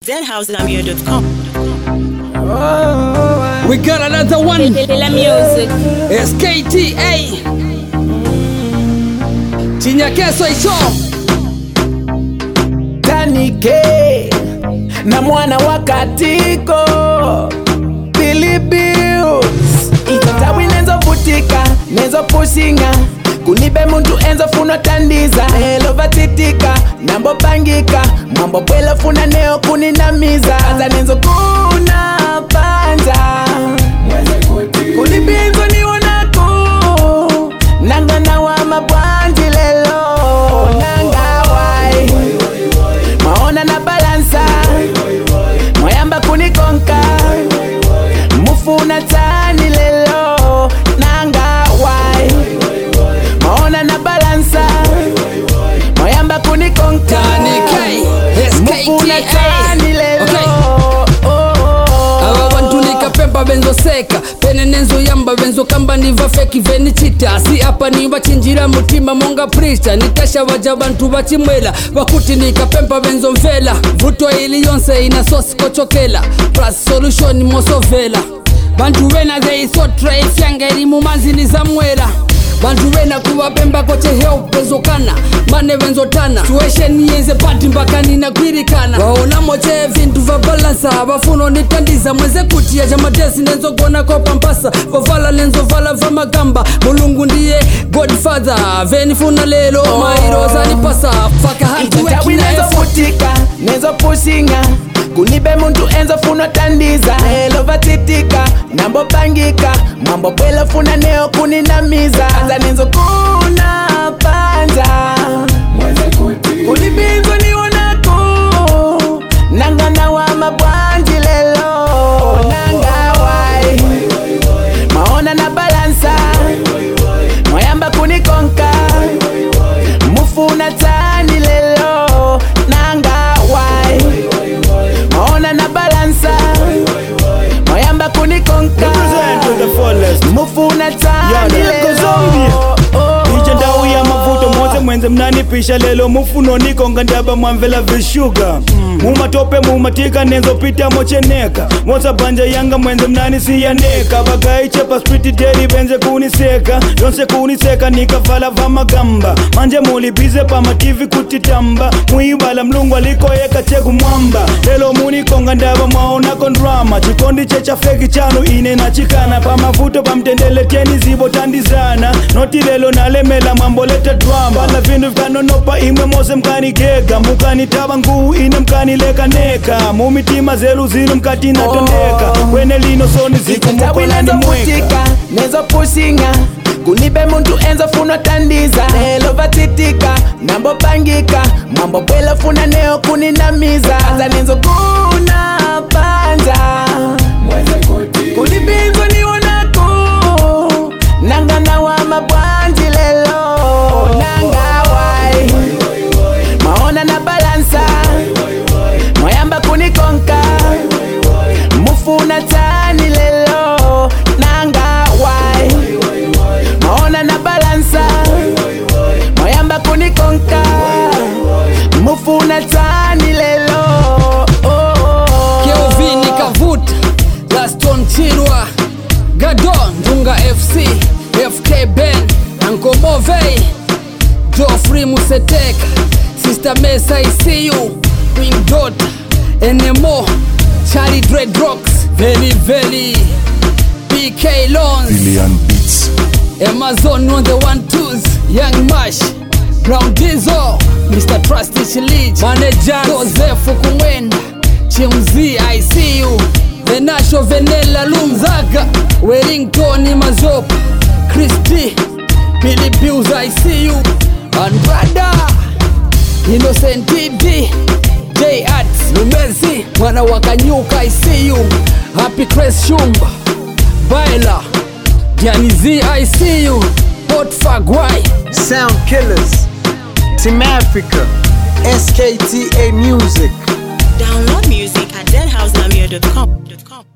deadhouselamir.com. We got another one. La music. SKTA Chinyakeso icho Tanike na mwana wakatiko Billy Bills Itatawi nenzo vutika, nenzo pushinga Kunibe muntu enzo funo tandiza Elo vatitika, nambo pangika Mambo pwela funa neo kuninamiza Aza nenzo kuna panja Kulibinzo ni wanako Nangana wa mabwanji lelo Nanga wai Maona na balansa Moyamba kunikonka Mufuna tani lelo Nanga wai Maona na balansa Moyamba kunikonka Tanike Mufuna tani lelo Pemba benzo seka pene nenzo yamba benzo kamba niva feki veni chita si apa niva chinjira mutima monga prista nitasha waja bantu bachimwela wakuti nikapemba benzo mvela vuto ili yonse ina sosi kochokela plus solution mosovela bantu wena they so try fyangeri mumanzini zamwela bantu wena kuwa pemba koche heo bezokana mane benzo tana tuweshe yenze pati mpaka nina kwirikana waona moche vintu va balansa bafuno nitandiza mweze kutia jamadesi nenzo gona kwa pampasa vavala lenzo vala va magamba mulungu ndiye godfather veni funa lelo mairoza nipasa faka hatu Itatawi nenzo vutika, nenzo pushinga Kunibe muntu enzo funo tandiza Elo vatitika, nambo pangika Mambo pwela funa neo kuninamiza Aza nenzo kuna panja Kulibinzo ni wanako Nangana wa mabwanji lelo Nanga wai Maona na balansa Moyamba kunikonka Mufuna tani lelo Nanga wai Maona na balansa Moyamba kunikonka Mufuna tani lelo Ichandawu ya mavuto mose mwenze mnani pisha lelo mufuno nikonga ndaba mwamvela vishuga Mumatope mumatika nenzo pita mocheneka Mosa banja yanga mwenze mnani siyaneka Bagai chepa street deli benze kuniseka Yonse kuniseka nikavala va magamba Manje mulibize pa mativi kutitamba Muibala mlungu alikoyeka cheku mwamba Lelo munikonga ndaba mwaonako drama Chikondi checha feki chano ine na chikana Pa mavuto pa mtendele teni zibo tandizana Noti lelo nalemela mambo leta drama Bala vinu vikanonopa imwe mose mkani gega Mukani taba nguu ine mkani leka neka Mumitima zelu zinu mkati natondeka Kwene lino soni ziku Itatawi mukona ni nenzo mweka vutika, nenzo pushinga Kunibe muntu enzo funo tandiza Elo vatitika, nambo pangika Mambo pwela funa neo kuninamiza Aza nenzo kuna panja Kulibinzo ni wanako Nangana wa mabwanji lelo Nanga wai Maona na balansa Moyamba kunikonka Mufuna tani lelo Nanga wai Maona na balansa Moyamba kunikonka Mufuna tani lelo Keovini kavuta Laston Chirwa Gadon Dunga FC FK Ben Anko Movei Joffrey Museteka Sister Mesa I see you Queen Dota NMO Charlie Dreadrocks Very PK Loans Billion Beats. Amazon on the 1-2s Young Mash Brown Diesel Mr. Trusty Chilich Manager Joseph Kumwenda Chimzi I see you Venasho Venela Lumzaga Wellington Mazopa Christy Billy Bills I see you And brother Innocent TD J Arts Lumezi Mwana Wakanyuka I see you Happy Chris Shumba Baila Gianni Z I see you Hot Fagwai Sound Killers, Team Africa, SKTA Music. Download music at deadhouselamir.com.